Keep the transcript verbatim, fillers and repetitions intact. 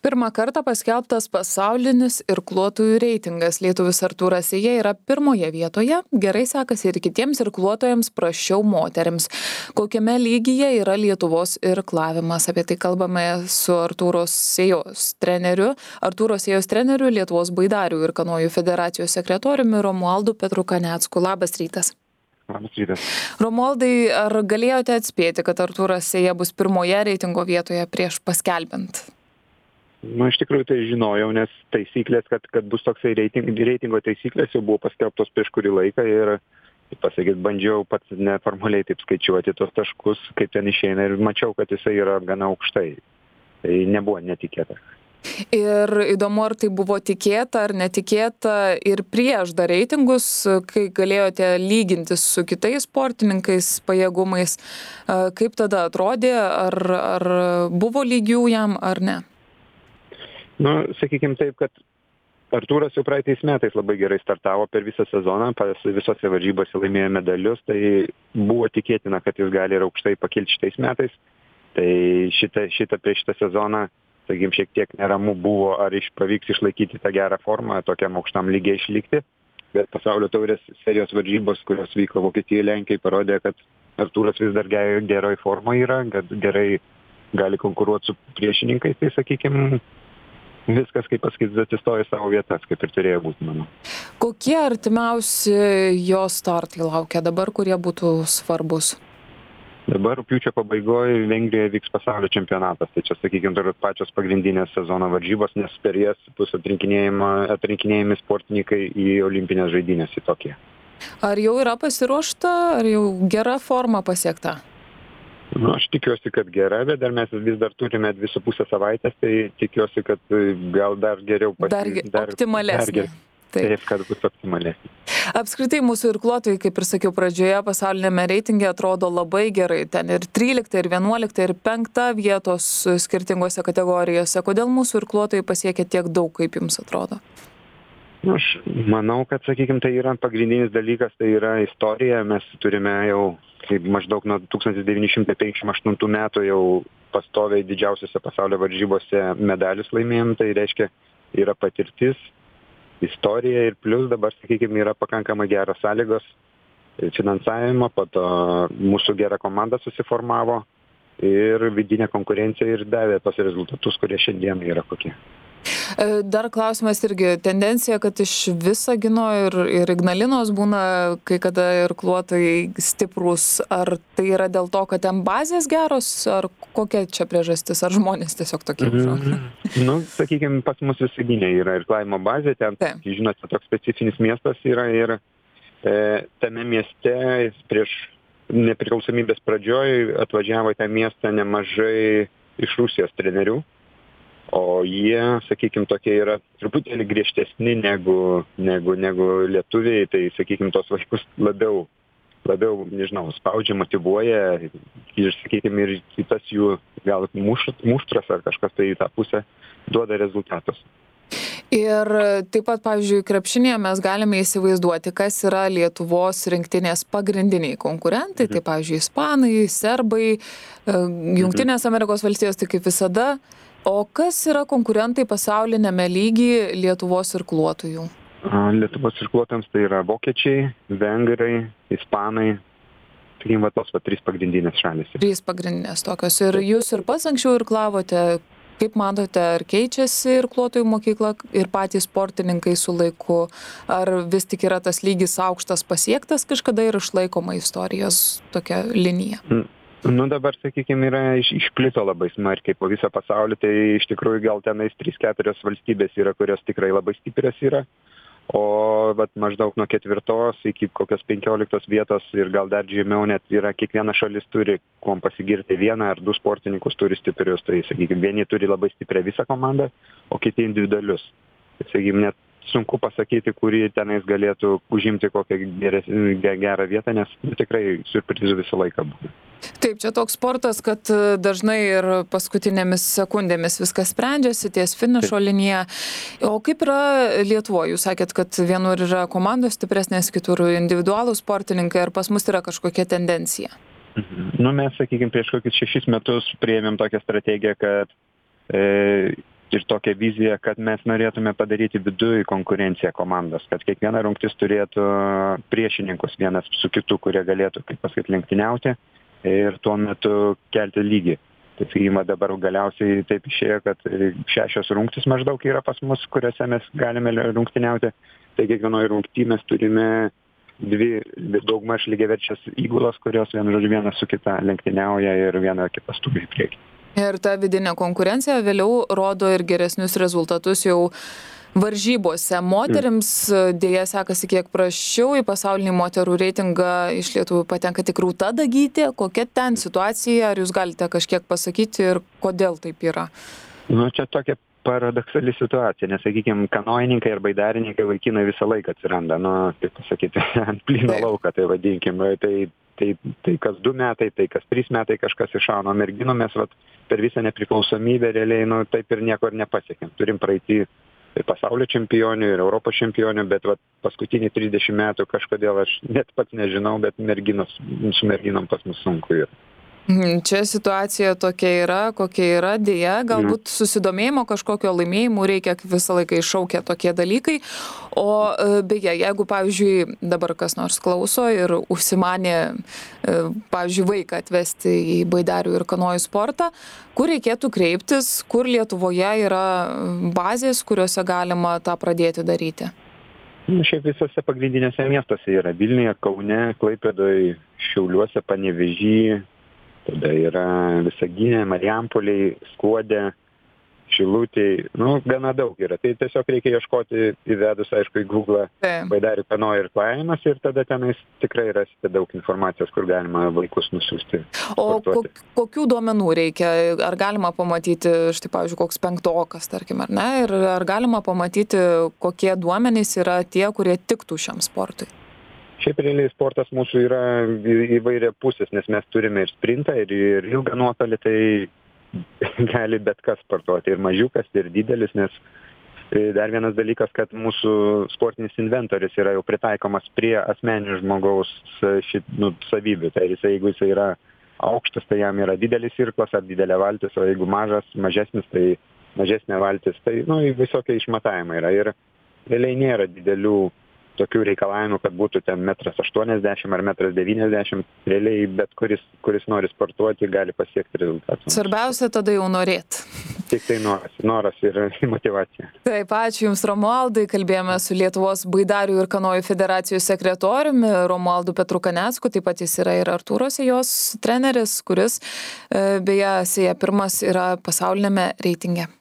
Pirmą kartą paskelbtas pasaulinis irkluotojų reitingas. Lietuvis Artūras Sėja yra pirmoje vietoje, gerai sekasi ir kitiems irkluotojams, prasčiau moterims. Kokiame lygyje yra Lietuvos irklavimas? Apie tai kalbame su Artūro Sėjos treneriu, Artūro Sėjos treneriu, Lietuvos baidarių ir kanojų federacijos sekretoriumi Romualdu Petrukanecku. Labas rytas. Labas rytas. Romualdai, ar galėjote atspėti, kad Artūras Sėja bus pirmoje reitingo vietoje prieš paskelbiant? Nu, iš tikrųjų tai žinojau, nes taisyklės, kad, kad bus toksai reiting, reitingo taisyklės jau buvo paskelbtos prieš kurį laiką ir, kaip pasakyt, bandžiau pats neformaliai taip skaičiuoti tos taškus, kaip ten išeina ir mačiau, kad jisai yra gana aukštai. Tai nebuvo netikėta. Ir įdomu, ar tai buvo tikėta ar netikėta ir prieš dar reitingus, kai galėjote lygintis su kitais sportininkais pajėgumais, kaip tada atrodė, ar, ar buvo lygių jam ar ne? Nu, sakykim taip, kad Artūras jau praeitais metais labai gerai startavo per visą sezoną, visose varžybose laimėjo medalius, tai buvo tikėtina, kad jis gali ir aukštai pakilti šitais metais. Tai šitą, šitą prieš šitą sezoną, sakykim, šiek tiek neramu buvo, ar iš, pavyks išlaikyti tą gerą formą, tokiam aukštam lygiai išlikti. Bet pasaulio taurės serijos varžybos, kurios vyko Vokietijoje, Lenkijoje, parodė, kad Artūras vis dar geroj formoje yra, kad gerai gali konkuruoti su priešininkais, tai sakykim, viskas, kaip pasakyti, atsistojo į savo vietas, kaip ir turėjo būti, manau. Kokie artimiausi jo startai laukia dabar, kurie būtų svarbus? Dabar rugpjūčio pabaigoje Vengrijoje vyks pasaulio čempionatas, tai čia, sakykime, turbūt pačios pagrindinės sezono varžybos, nes per jas bus atrinkinėjami sportininkai į olimpinės žaidynės į Tokiją. Ar jau yra pasiruošta, ar jau gera forma pasiekta? Nu, aš tikiuosi, kad gera, bet dar mes vis dar turime dvi su pusę savaitės, tai tikiuosi, kad gal dar geriau pasiekti. Dar, dar optimalesnė. Taip, taip, kad bus optimalesnė. Apskritai mūsų irkluotojai, kaip ir sakiau pradžioje, pasaulinėme reitinge atrodo labai gerai. Ten ir trylikta, ir vienuolikta, ir penkta vietos skirtingose kategorijose. Kodėl mūsų irkluotojai pasiekia tiek daug, kaip jums atrodo? Nu, aš manau, kad, sakykime, tai yra pagrindinis dalykas, tai yra istorija. Mes turime jau kaip maždaug nuo tūkstantis devyni šimtai penkiasdešimt aštuntų metų jau pastoviai didžiausiose pasaulio varžybose medalius laimėjom, tai reiškia yra patirtis, istorija ir plus dabar, sakykime, yra pakankamai geros sąlygos finansavimo, po to mūsų gera komanda susiformavo ir vidinė konkurencija ir davė tos rezultatus, kurie šiandien yra kokie. Dar klausimas irgi, tendencija, kad iš Visagino ir, ir Ignalinos būna kai kada irkluotojai stiprus. Ar tai yra dėl to, kad ten bazės geros, ar kokia čia priežastis, ar žmonės tiesiog tokie? Mm, nu, sakykime, pas mus Visagine yra irklavimo bazė, ten, Taip. žinote, toks specifinis miestas yra ir e, tame mieste prieš nepriklausomybės pradžioj atvažiavo į tą miestą nemažai iš Rusijos trenerių. O jie, sakykime, tokie yra truputėlį griežtesni negu, negu, negu lietuviai, tai, sakykime, tos vaikus labiau, labiau, nežinau, spaudžia, motyvuoja ir, sakykime, ir kitas jų gal muštras ar kažkas tai į tą pusę duoda rezultatus. Ir taip pat, pavyzdžiui, krepšinėje mes galime įsivaizduoti, kas yra Lietuvos rinktinės pagrindiniai konkurentai, mhm. tai, pavyzdžiui, ispanai, serbai, Jungtinės Amerikos valstijos, tai kaip visada. O kas yra konkurentai pasaulinėme lygyje Lietuvos irkluotojų? Lietuvos irkluotojams tai yra vokiečiai, vengrai, ispanai, sakykime, va tos va trys pagrindinės šalys. Trys pagrindinės tokios. Ir jūs ir pats anksčiau irklavote, kaip matote, ar keičiasi irkluotojų mokykla ir patys sportininkai su laiku, ar vis tik yra tas lygis aukštas pasiektas kažkada ir išlaikoma istorijos tokia linija? Mm. Nu dabar, sakykime, yra iš, išplito labai smarkiai po visą pasaulį, tai iš tikrųjų gal tenais trys keturios valstybės yra, kurios tikrai labai stiprios yra, o vat, maždaug nuo ketvirtos iki kokios penkioliktos vietos ir gal dar žemiau net yra, kiekviena šalis turi kuom pasigirti, vieną ar du sportininkus turi stiprius, tai, sakykime, vieni turi labai stiprią visą komandą, o kiti individualius. Tai, sakykime, net sunku pasakyti, kurį tenais galėtų užimti kokią geres, gerą vietą, nes tikrai siurprizų visą laiką būna. Taip, čia toks sportas, kad dažnai ir paskutinėmis sekundėmis viskas sprendžiasi ties finišo linija. O kaip yra Lietuvoje? Jūs sakėt, kad vienur yra komandos stipresnės, kitur individualūs sportininkai, ar pas mus yra kažkokia tendencija? Nu, mes, sakykime, prieš kokius šešis metus priėmėm tokią strategiją, kad e, ir tokią viziją, kad mes norėtume padaryti viduj konkurenciją komandos, kad kiekviena rungtis turėtų priešininkus vienas su kitu, kurie galėtų, kaip pasakyti, lenktyniauti ir tuo metu kelti lygį. Tai sakykime, dabar galiausiai taip išėjo, kad šešios rungtys maždaug yra pas mus, kuriuose mes galime rungtyniauti. Tai kiekvienoje rungtyje mes turime dvi daugmaž lygiaverčias įgulas, kurios vienu žodžiu vienas su kita lenktyniauja ir viena kita stumia į priekį. Ir ta vidinė konkurencija vėliau rodo ir geresnius rezultatus jau varžybose. Moterims dėja sekasi kiek prasčiau, į pasaulinį moterų reitingą iš Lietuvų patenka tik Rūta Dagytė. Kokia ten situacija, ar jūs galite kažkiek pasakyti ir kodėl taip yra? Nu, čia tokia paradoksali situacija, nes, sakykime, kanojininkai ir baidarininkai vaikinai visą laiką atsiranda, nu, kaip pasakyti, ant plyno lauką, tai vadinkim, tai, tai, tai kas du metai, tai kas trys metai kažkas iššauna, merginų mes vat, per visą nepriklausomybę realiai, nu, taip ir nieko ir nepasiekėm. Turim praeitį ir pasaulio čempionių, ir Europos čempionių, bet vat, paskutinį trisdešimt metų kažkodėl aš net pats nežinau, bet merginos, su merginom pas mus sunku yra. Čia situacija tokia yra, kokia yra, dėja, galbūt susidomėjimo kažkokio laimėjimų reikia, visą laiką iššaukia tokie dalykai. O beje, jeigu, pavyzdžiui, dabar kas nors klauso ir užsimanė, pavyzdžiui, vaiką atvesti į baidarių ir kanojų sportą, kur reikėtų kreiptis, kur Lietuvoje yra bazės, kuriuose galima tą pradėti daryti? Nu, šiaip visose pagrindinėse miestuose yra Vilniuje, Kaune, Klaipėdoje, Šiauliuose, Panevėžyje. Tada yra Visagine, Marijampolėj, Skuode, Šilutėj, nu, gana daug yra. Tai tiesiog reikia ieškoti įvedus, aišku, į Google baidarių kanojų irklavimas ir tada tenais tikrai rasite daug informacijos, kur galima vaikus nusiųsti. O kok, kokių duomenų reikia? Ar galima pamatyti, štai, pavyzdžiui, koks penktokas, tarkim, ar ne? Ir ar galima pamatyti, kokie duomenys yra tie, kurie tiktų šiam sportui? Šiaip realiai sportas mūsų yra įvairia pusės, nes mes turime ir sprintą, ir, ir ilgą nuotolį, tai gali bet kas sportuoti, ir mažiukas, ir didelis, nes dar vienas dalykas, kad mūsų sportinis inventorius yra jau pritaikomas prie asmeninių žmogaus šit, nu, savybių. Tai jisai, jeigu jisai yra aukštas, tai jam yra didelis irklas ar didelė valtis, o jeigu mažas, mažesnis, tai mažesnė valtis. Tai nu, visokie išmatavimai yra ir realiai nėra didelių tokių reikalavimų, kad būtų ten metras aštuoniasdešimt ar metras devyniasdešimt, realiai bet kuris, kuris nori sportuoti, gali pasiekti rezultatą. Svarbiausia tada jau norėti. Tik tai noras, noras ir motyvacija. Taip, ačiū Jums, Romualdai. Kalbėjome su Lietuvos baidarių ir kanojų federacijos sekretoriumi Romualdu Petru Kanecku, taip pat jis yra ir Artūro Sėjos treneris, kuris beje Sėja pirmas yra pasaulinėme reitinge.